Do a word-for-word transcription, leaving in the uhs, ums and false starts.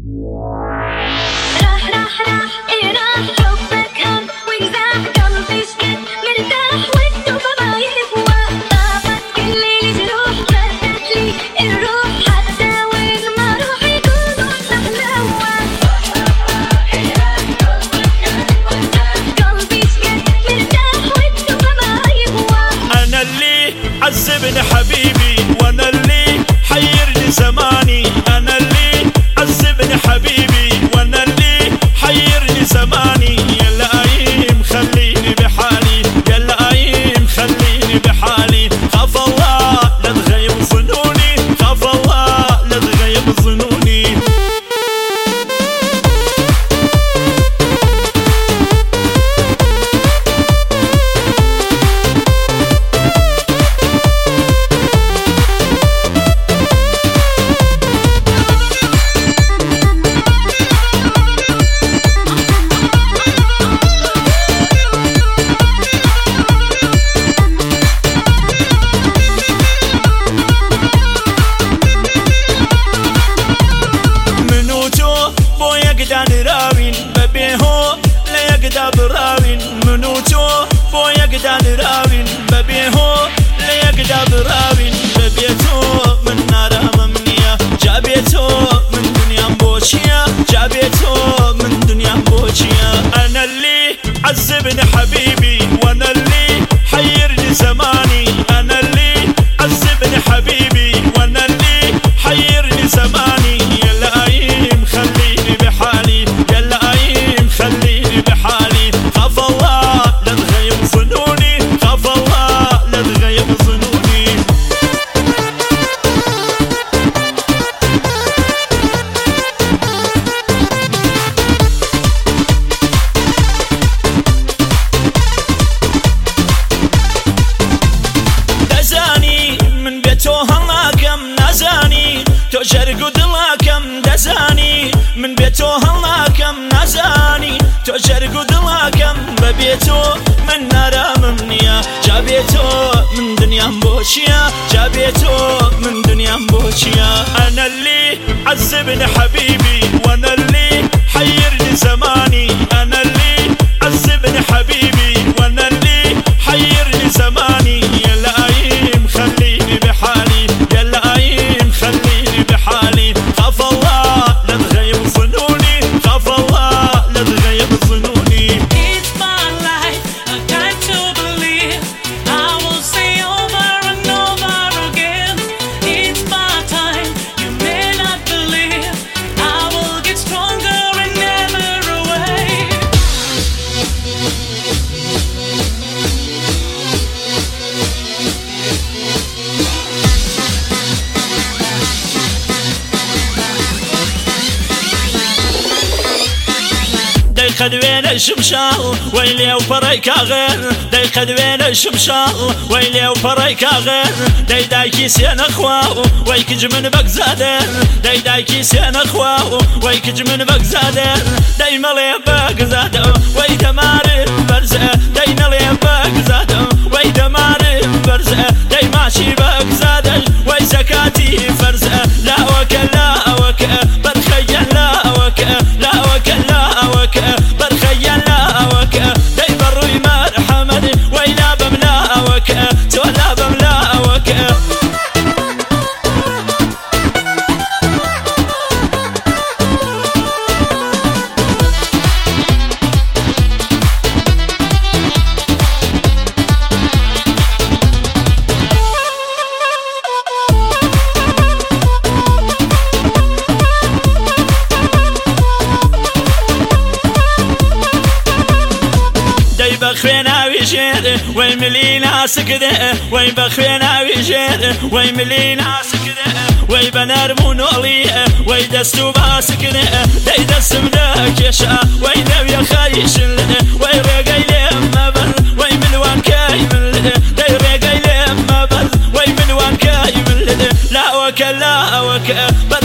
راح راح راح ايه راح حبك هم وانزاح قلبي سكت مرتاح والتوبة ما يهوى طابت كل ليلة جروح بدت لي الروح حتى وين ما روح يقولوا نحلوى قلبي سكت مرتاح والتوبة ما يهوى أنا اللي عذبني حبيبي وأنا اللي حيرني زماني أنا اللي عذبني حبيبي وأنا اللي حيرني زماني يا لئيم خليني بحالي يا لئيم خليني بحالي خاف الله لا تغيب ظنوني خاف الله لا تغيب ظنوني راوين ببيهو لا يقدر براوين منوتو بو يقدر راوين ببيهو لا يقدر براوين ببيتو من نار ممنية جابيتو من دنيا مبوشية جابيتو من دنيا مبوشية أنا اللي عذبني حبيبي وأنا اللي حيرني زماني أنا اللي عذبني حبيبي وأنا اللي حيرني زماني يا لئيم خليني بحالي يا لئيم خليني بحالي خاف الله لا تغيب ظنوني خاف الله لا تغيب ظنوني دزاني من بيته هلا كم نزاني تجر قدلا كم دزاني من بيته هلا كم نزاني تجر قدلا كم ببيته من نار ممنية جابيته من دنيا مبوشية جابيته من دنيا مبوشية أنا اللي عذبني حبيبي وأنا اللي حيرني زماني أنا اللي عذبني حبيبي وأنا اللي حيرني زماني يا لئيم خليني بحالي يا لئيم خليني بحالي خاف الله لا تغيب ظنوني خاف الله لا تغيب ظنوني It's my life, I got to believe I will say over and over again. It's my time, you may not believe I will get stronger and never away. دايخد وين الشمشال ويلي وفريكا غير دايخد وين الشمشال ويلي وفريكا غير داي دايكي سين اخواو ويكج من بك زادين داي دايكي سين اخواو ويكج من بك زادين داي ملي بك زادو وي دمار برزه داي نلي بك زادو وي دمار برزه داي ماشي بك زادل وي زكاتي فرزه لا وكل لا وكل برخيا لا وكل لا وكل لا وكل برخيا لا وكل داي بروي مرحمد ويلا بملا وكل تولا بملا وكل بخوينا ويجير ويملي ناسك ذا وين بخوينا ويجير ويملي ناسك ذا وي بنرمون ولي وي دستو باسك ذا داي دسم ذاك يشا وي ذا خايش وي رقاي لما بل وي ملوان كايمل داي رقاي لما بل وي ملوان كايمل لا وكل لا وكل